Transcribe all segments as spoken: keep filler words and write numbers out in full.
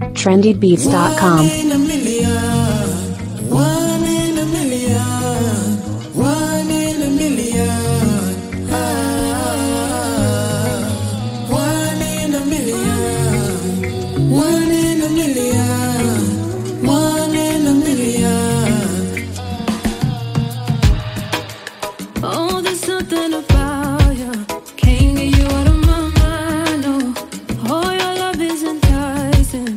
trendy beats dot com. One in a million, one in a million, one in a million, ah, one in a million, one in a million, one in a million. Oh, there's something about you, can't get you out of my mind. Oh, oh, your love is enticing.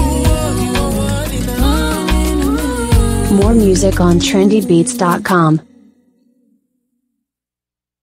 More music on trendy beats dot com.